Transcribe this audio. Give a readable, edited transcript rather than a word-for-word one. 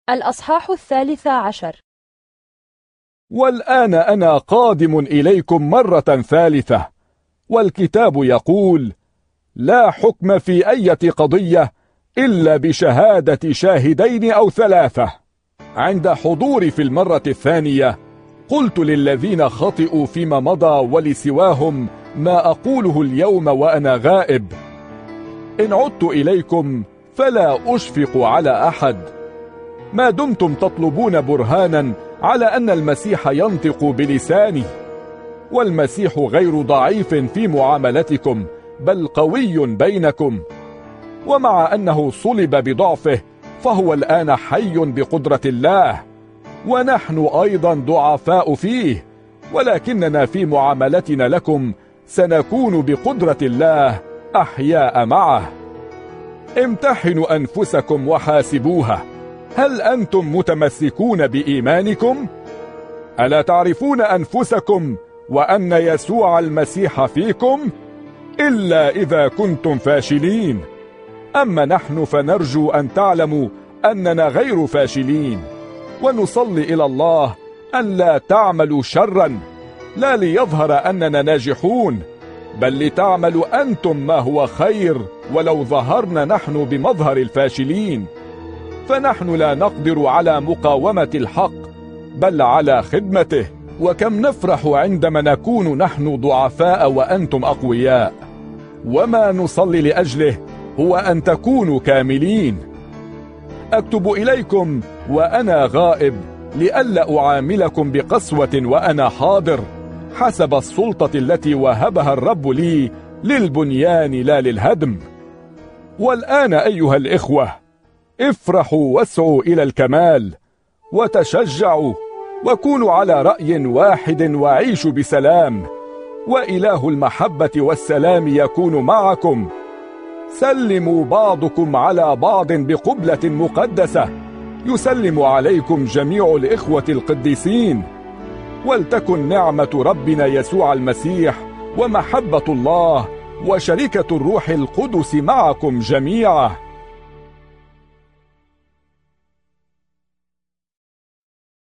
الأصحاح 13. والآن أنا قادم إليكم مرة ثالثة، والكتاب يقول: لا حكم في أي قضية إلا بشهادة شاهدين أو ثلاثة. عند حضوري في المرة الثانية قلت للذين خطئوا فيما مضى ولسواهم ما أقوله اليوم وأنا غائب: إن عدت إليكم فلا أشفق على أحد. ما دمتم تطلبون برهانا على أن المسيح ينطق بلسانه، والمسيح غير ضعيف في معاملتكم بل قوي بينكم، ومع أنه صلب بضعفه فهو الآن حي بقدرة الله، ونحن أيضا ضعفاء فيه، ولكننا في معاملتنا لكم سنكون بقدرة الله أحياء معه. امتحنوا أنفسكم وحاسبوها، هل أنتم متمسكون بإيمانكم؟ ألا تعرفون أنفسكم وأن يسوع المسيح فيكم؟ إلا إذا كنتم فاشلين. أما نحن فنرجو أن تعلموا أننا غير فاشلين، ونصلي إلى الله أن لا تعملوا شرا، لا ليظهر أننا ناجحون، بل لتعملوا أنتم ما هو خير، ولو ظهرنا نحن بمظهر الفاشلين. فنحن لا نقدر على مقاومة الحق بل على خدمته، وكم نفرح عندما نكون نحن ضعفاء وأنتم أقوياء. وما نصلي لأجله هو أن تكونوا كاملين. أكتب إليكم وأنا غائب لئلا أعاملكم بقسوة وأنا حاضر، حسب السلطة التي وهبها الرب لي للبنيان لا للهدم. والآن أيها الإخوة، افرحوا واسعوا إلى الكمال، وتشجعوا وكونوا على رأي واحد وعيشوا بسلام، وإله المحبة والسلام يكون معكم. سلموا بعضكم على بعض بقبلة مقدسة، يسلم عليكم جميع الإخوة القديسين. ولتكن نعمة ربنا يسوع المسيح ومحبة الله وشركة الروح القدس معكم جميعا.